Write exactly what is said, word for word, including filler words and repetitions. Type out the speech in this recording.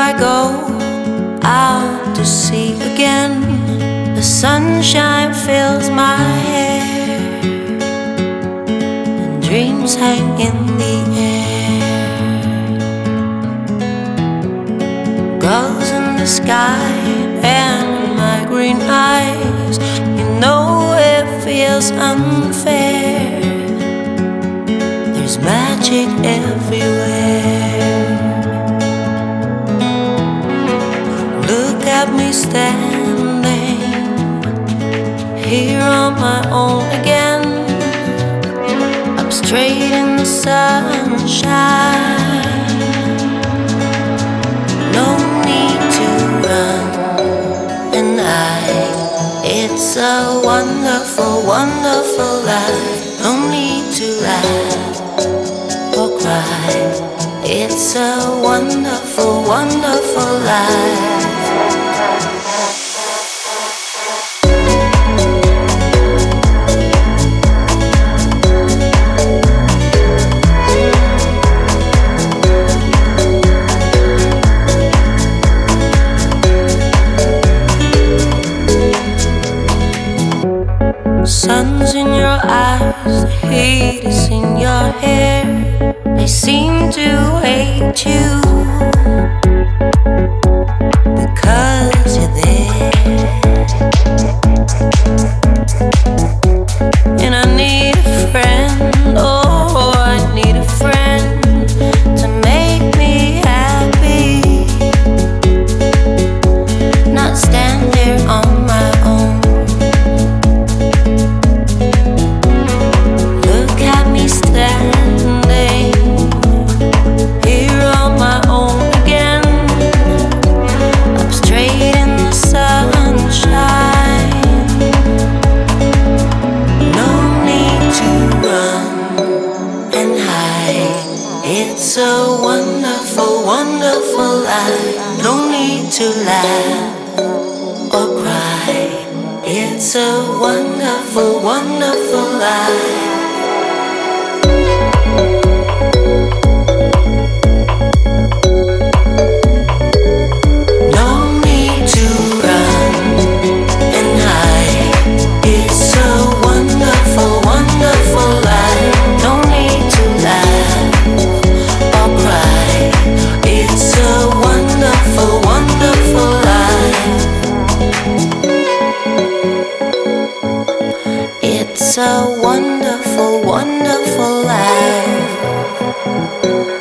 I go out to sea again, the sunshine fills my hair, and dreams hang in the air. Gulls in the sky and my green eyes, you know it feels unfair. There's magic everywhere. Look at me standing here on my own again, up straight in the sunshine. No need to run and hide. It's a wonderful, wonderful life. No need to laugh or cry. It's a wonderful, wonderful life. Sun's in your eyes, the heat is in your hair. They seem to hate you because you're there. And I need a friend, oh, I need a friend to make me happy, not stand there on my own. Standing here on my own again, up straight in the sunshine. No need to run and hide. It's a wonderful, wonderful life. No need to laugh or cry. It's a wonderful, wonderful life. It's a wonderful, wonderful life.